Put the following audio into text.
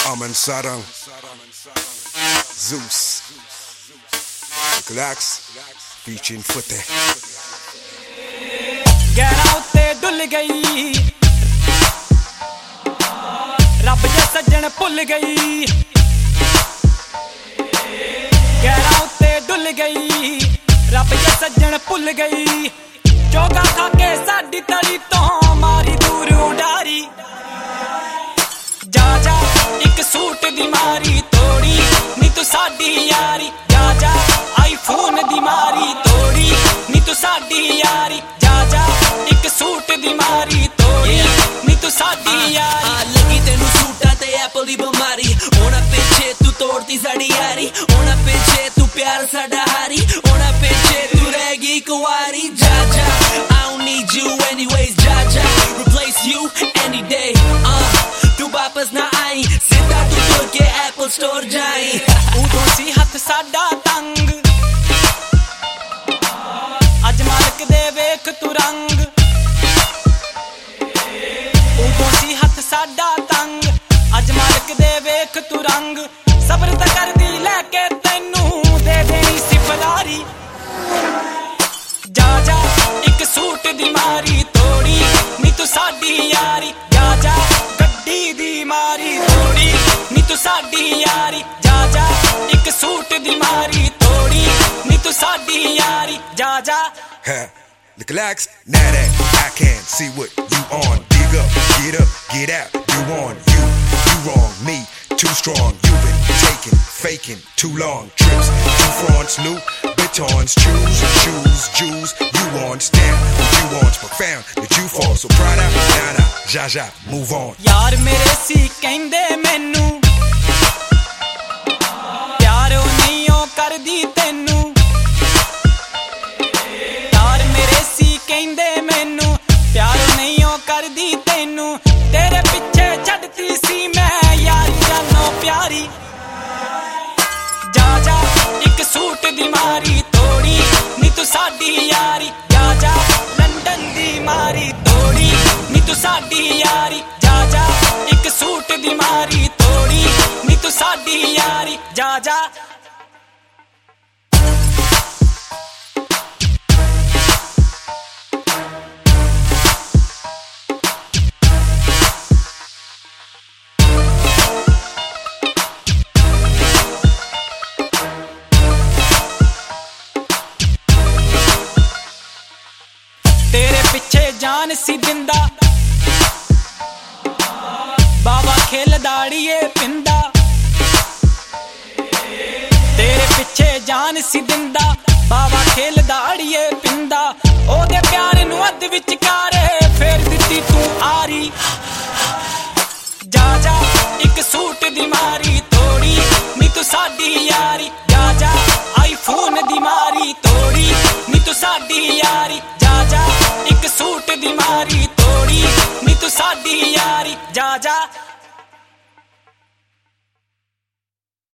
Amen Sarang, Zeus, Relax, featuring Footy. गहरा उत्ते डुल गई, रब जे सज्जन भुल गई। गहरा उत्ते डुल गई, रब जे सज्जन भुल गई। चौका खा के साडी तली तो मारी दूर उडारी। जा जा एक सूट दी मारी तोड़ी, नी तू साडी यारी। जा जा आईफोन दी मारी तोड़ी, नी तू साडी यारी। जा जा एक सूट दी मारी तोड़ी, नी तू साडी यारी। लगी तेनू सूटा ते एप्पल दी बमारी, होना पिछे तू तोड़ती साडी यारी। होना पिछे तू प्यार साडा हारी, होना पिछे तू रह गई कुंवारी। जा जा I don't need you anyways, जा जा replace you any day। तू वापस ना आई, सीधा तू तुर के एप्पल स्टोर जाई। उदों सी हथ साडा तंग, अज मालक दे वेख तू रंग। उदों सी हथ साडा तंग, अज मालक दे वेख तू रंग। सबर त कर दी लैके तैनू दे देनी सी फरारी। जा जा एक सूट दी मारी तोड़ी, नी तू साडी यारी। जा जा गड्डी दी मारी तोड़ी, नी तू साडी यारी। जा जा एक सूट दी मारी तोड़ी, नी तू साडी यारी। जा जा Relax, now that I can see what you on. Dig up, get out, you on. You wrong, me too strong. You been taking, faking too long. Trips, two fronts, new batons. Choose, Jews, you on. Stand, what you want's profound. Did you fall so proud of? Nah, ja, move on. यार मेरे सी कहंदे मैनू, प्यार ओ नहीं ओ कर दी तैनू। यार मेरे सी कहंदे मैनू, प्यार ओ नहीं ओ कर दी तैनू। तेरे पिछे छड्डती सी मैं यार जानो प्यारी। जा जा एक सूट दी मारी तोड़ी, नी तू साडी यारी। जा जा लंदन दी मारी तोड़ी, नी तू साडी यारी। जा जा एक सूट दी मारी तोड़ी, नी तू साडी यारी। जा जा तेरे पिछे जान सी दिंदा, बाबा खेल दाड़िए पिंदा। तेरे पिछे जान सी दिंदा, बाबा खेल दाड़िए पिंदा। ओदे प्यार नू अध विचकारे फेर दित्ती तू आरी।